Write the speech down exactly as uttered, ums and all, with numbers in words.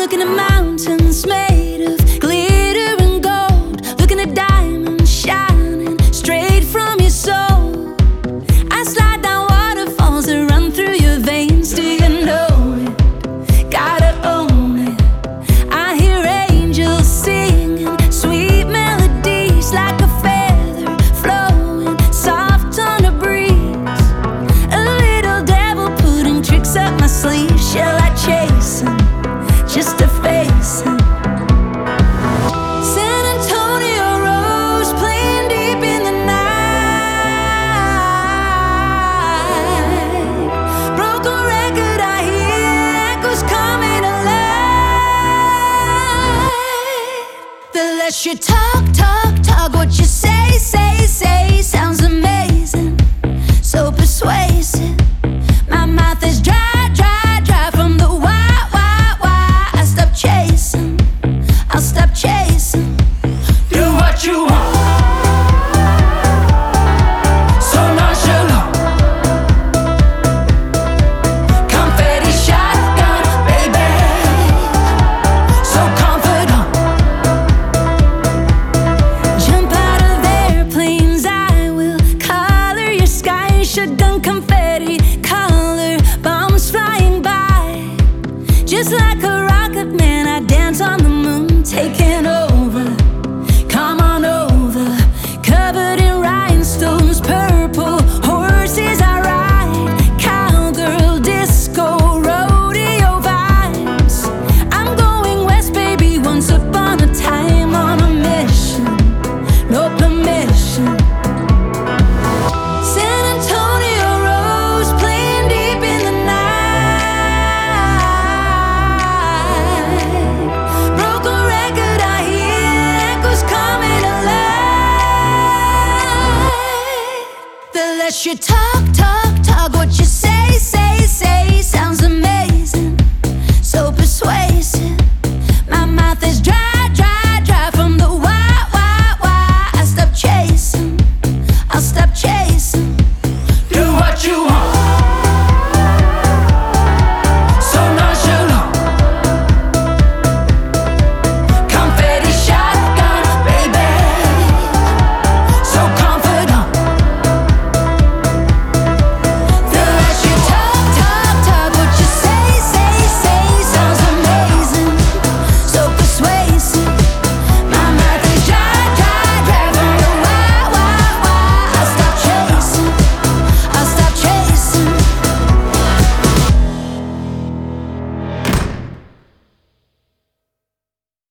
Looking at mountains made of glitter and gold, looking at diamonds shining straight from your soul. I slide down waterfalls that run through your veins. Do you know it? Gotta own it. I hear angels singing sweet melodies like a feather flowing soft on a breeze. A little devil putting tricks up my sleeve. Shall I chase him just to face him? San Antonio Rose playing deep in the night. Broken record, I hear echoes coming alive. The less you talk, talk, talk, what you say, say, say sounds amazing, so persuasive. My mouth is dry, dry, dry from the why, why, why. I stop chasing, I'll stop chasing. Do what you want, so nonchalant. Confetti shotgun, baby, so confident. Jump out of airplanes, I will color your sky. Shotgun confetti, color bombs flying by. Just like a rocket man, I dance on the moon, taking over. Come on over, covered in rhinestones, purple horses I ride. Cowgirl, disco, rodeo vibes. I'm going west, baby, once upon a time on a mission, no permission. San Antonio Rose playing deep in the night. Broken record, I hear echoes coming alive. The less you talk, talk, talk, what you say, say, say sounds amazing, so persuasive.